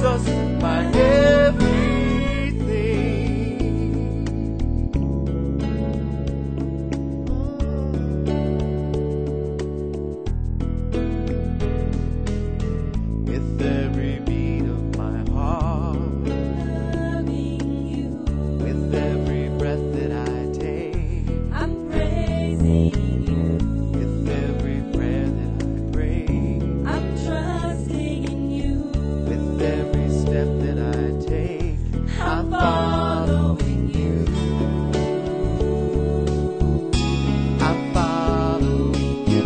Jesus, my everything. With every beat of my heart, Loving you, with every breath that I take, I'm praising you. with every prayer that I pray, I'm trusting in you. with every step that I take, I'm following you. I'm following you.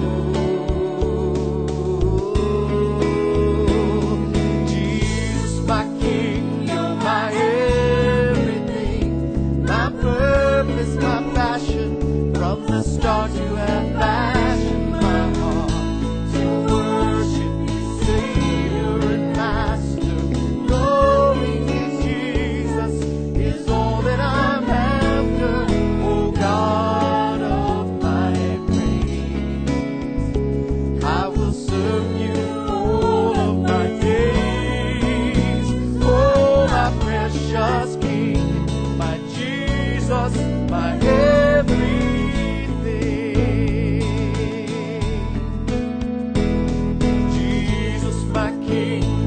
Jesus, my King, you're my everything, my purpose, my passion. From the start you have fashioned my heart to worship you, Savior and Master. Knowing you, Jesus, is all that I'm after. Oh God of my praise, I will serve you all of my days. Oh, my precious King, my Jesus, my everything. Jesus, my King,